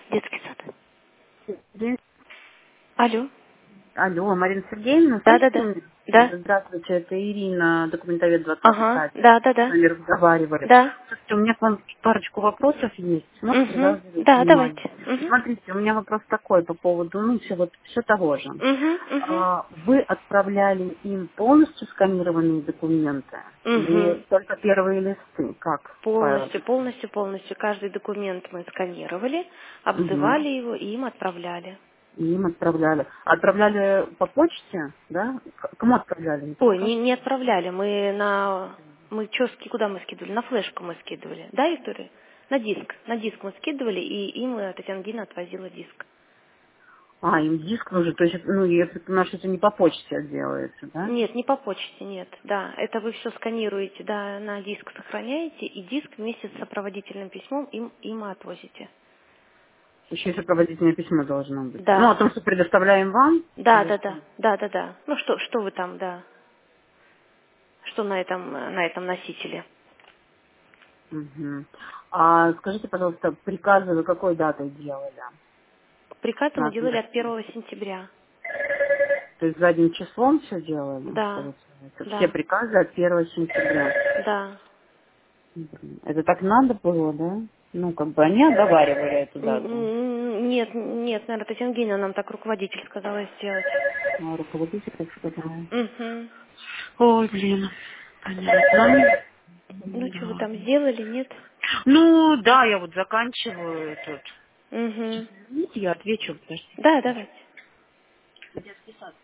Детский сад. День. Алло. Алло, Марина Сергеевна, слышите Да-да-да. меня? Да. Здравствуйте, это Ирина, документовед 20 Ага. садик. С Да-да-да. вами разговаривали. Да. Слушайте, у меня к вам парочку вопросов есть. Можете, да, Угу. уделить Да, внимание? давайте. Угу. Смотрите, у меня вопрос такой по поводу, все того же. Угу. Угу. Вы отправляли им полностью сканированные документы или Угу. только первые листы? Как файлы? Полностью. Каждый документ мы сканировали, Угу. обзывали его и им отправляли. И им отправляли. Отправляли по почте, да? Кому отправляли, не Ой, подскажете? не отправляли. Мы куда мы скидывали? На флешку мы скидывали. Да, Виктория? На диск. На диск мы скидывали, и им Татьяна Гина отвозила диск. Им диск нужен, то есть, я так понимаю, что это не по почте делается, да? Нет, не по почте, нет, да. Это вы все сканируете, да, на диск сохраняете, и диск вместе с сопроводительным письмом им отвозите. Еще и сопроводительное письмо должно быть. О Да, том, что предоставляем вам, да, или да, что? да, да, да, да. Ну что вы там, да, что на этом носителе? Мгм. А скажите, пожалуйста, приказы вы какой датой делали? Приказы мы делали от Соответственно. 1 сентября. То есть задним числом все делали, Да, получается? Все да, приказы от 1 сентября. да. Мгм. Это так надо было, да? Они оговаривали эту дату. Нет, наверное, Татьяна Евгеньевна нам так руководитель сказала сделать. А руководитель так сказал. Угу. Ой, блин. Понятно. Ну, что вы Да. там сделали, нет? Да, я вот заканчиваю этот. Угу. Извините, я отвечу, подождите Да, секундочку. давайте. Детский сад.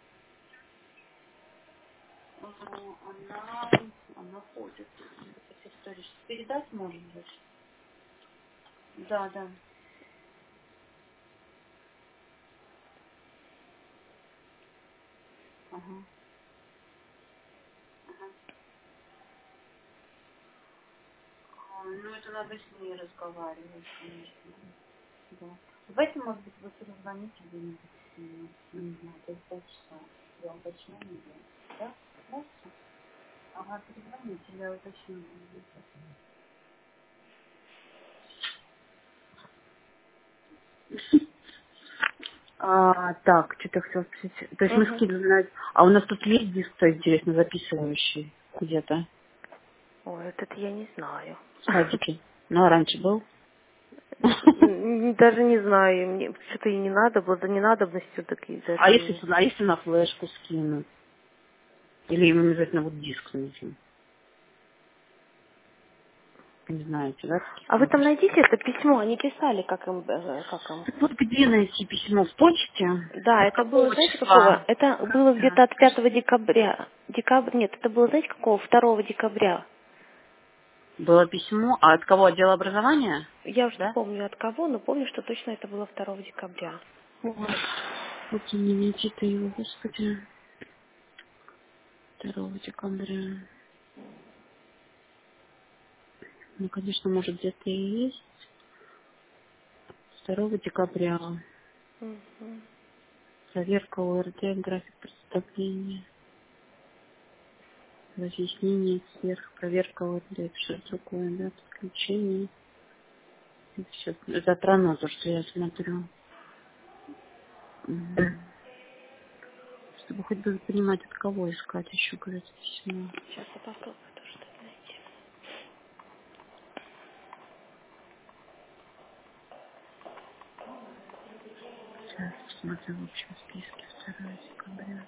Она ходит. Передать, может быть? Да, да. Ага. Это надо с ней разговаривать, конечно. Да. Давайте, может быть, вы перезвоните где-нибудь, не знаю, через полчаса. Я уточню, да? Можете? Ага, перезвоните, я уточню. Так, что-то хотела спросить. То есть мы Угу. скидываем, а у нас тут есть диск, то интересно, записывающий где-то Ой, этот я не знаю. в садике. А раньше был. Даже не знаю, мне что-то и не надо было, за ненадобностью, так и даже А если, не... а если на флешку скинуть? Или им обязательно вот диск нужен? Не знаете, да, таких А вы там конкурсов? найдите это письмо, они писали, как им... Так вот где найти письмо? В почте? Да, От это было, какого знаете, какого? числа? Это было где-то от 5 декабря. Нет, это было, знаете, какого? 2 декабря. Было письмо. А от кого? Отдел образования? Я уж не Да? помню от кого, но помню, что точно это было 2 декабря. Вот. Вот не найти-то его, господи. 2 декабря. Конечно, может, где-то и есть. 2 декабря. Мгм. Проверка ОРД, график представления, разъяснение сверх, проверка ОРД, это что такое, да, подключение. Это все. Это про то, что я смотрю. Мгм. Чтобы хоть бы понимать, от кого искать еще, говорит, письмо. Сейчас я попробую тоже что-то найти. Сейчас посмотрю в общем списке 2 декабря.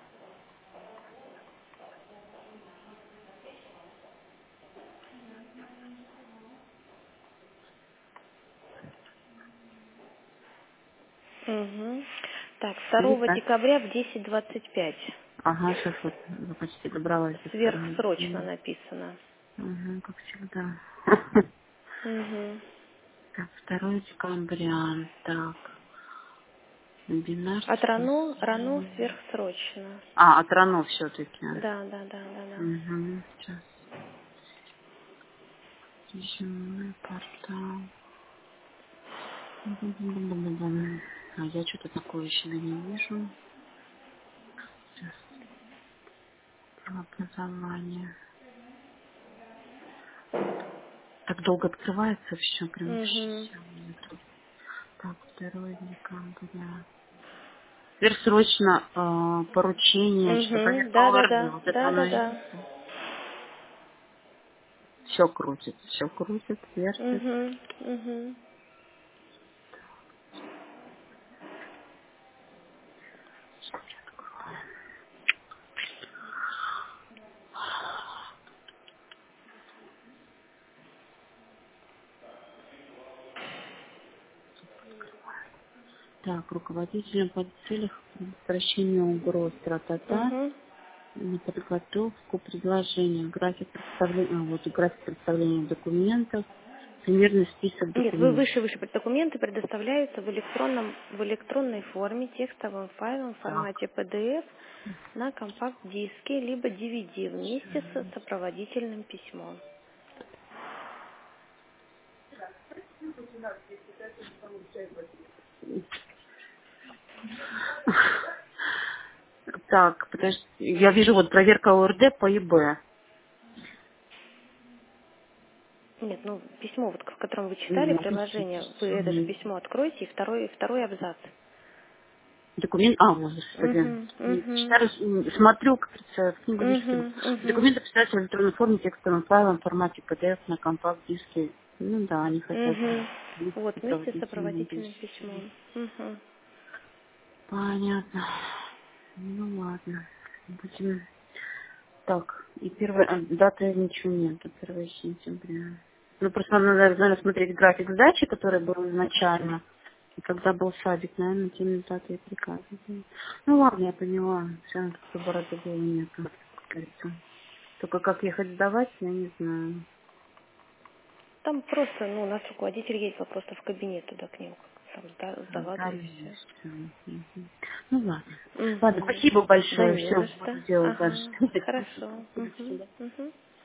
Угу. Так, Есть, 2 да? декабря в 10:25. Ага, сейчас вот я почти добралась до 2 Сверхсрочно декабря. написано. Ага, как всегда. Угу. Так, 2 декабря. Так, вебинар. Рано сверхсрочно. От рано все-таки. Да, да, да, да, да. Угу, сейчас. Резюме, портал. Бум-бум-бум-бум-бум. А я что-то такое себя не вижу. Сейчас. Образование. Так долго открывается все, прям Угу. все. Так, 2 декабря. Сверхсрочно поручение, что проверка ОРД. Вот это оно и Да. есть. Все крутит, вертит. Угу. Так, руководителям по целях предотвращения угроз, тра-та-та, Угу. на подготовку предложения, график представления документов, примерный список Нет, вы документов. выше документы предоставляются в электронной форме, текстовым файлом в Так, формате PDF на компакт-диске либо DVD вместе с сопроводительным письмом. так, подожди, я вижу вот проверка ОРД по ИБ. Нет, ну письмо, вот, в котором вы читали Ну, пусть приложение, вы это же письмо откроете и второй абзац. документ, вот, господи, Угу. читаю, смотрю, как говорится, в книгу вижу. Угу. Документы представляются в электронной форме, текстовым файлом в формате PDF на компакт-диске. Ну да, они хотят Угу. вместе с Вот, вместе с сопроводительным сопроводительным письмом. письмом. Угу. Понятно. Ну ладно. Будем. Так, и первая дата ничего нет, 1 сентября. Ну просто надо, наверное, смотреть график сдачи, который был изначально. И когда был садик, наверное, теми даты и приказы. Ну ладно, я поняла. Все равно как-то бороды было нету, как говорится. Только как ехать сдавать, я не знаю. Там просто, у нас руководитель ездил просто в кабинет туда к нему, там сдаваться и Нотариус, все. всё. Мгм. Ну ладно. Ладно, Угу. спасибо Да большое. не Все, за буду что. делать дальше. Ага. Хорошо. Спасибо, до свидания. Угу.